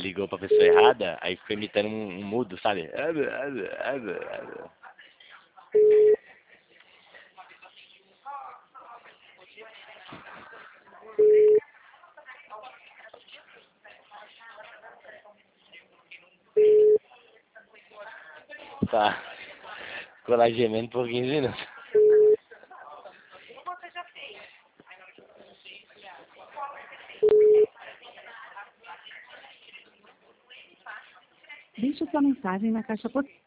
ligou pra pessoa errada, aí ficou imitando um mudo, sabe? Tá. Ficou lá gemendo por 15 minutos. Deixe sua mensagem na caixa postal.